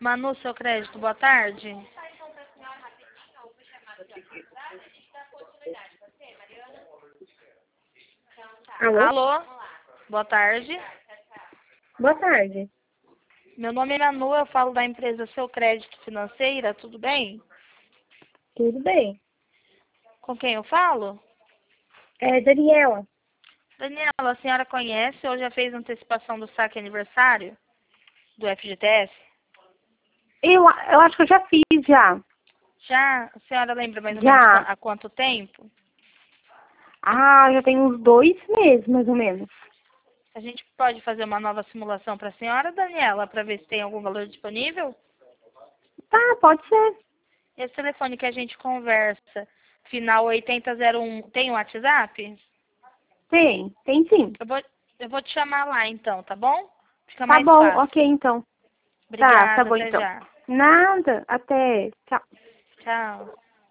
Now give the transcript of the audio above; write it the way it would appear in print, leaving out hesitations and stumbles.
Manu, seu crédito, boa tarde. Alô? Alô, boa tarde. Boa tarde. Meu nome é Manu, eu falo da empresa Seu Crédito Financeira, tudo bem? Tudo bem? Com quem eu falo? É Daniela. Daniela, a senhora conhece ou já fez antecipação do saque aniversário do FGTS? Eu acho que eu já fiz, já. Já? A senhora lembra mais ou menos Já. há quanto tempo? Já tem uns 2 meses, mais ou menos. A gente pode fazer uma nova simulação para a senhora, Daniela, para ver se tem algum valor disponível? Tá, pode ser. Esse telefone que a gente conversa, final 8001, tem um WhatsApp? Tem sim. Eu vou te chamar lá então, tá bom? Fica Tá mais bom, fácil. ok então. Tá Obrigada, bom até então. já. Nada, até. Tchau. Tchau.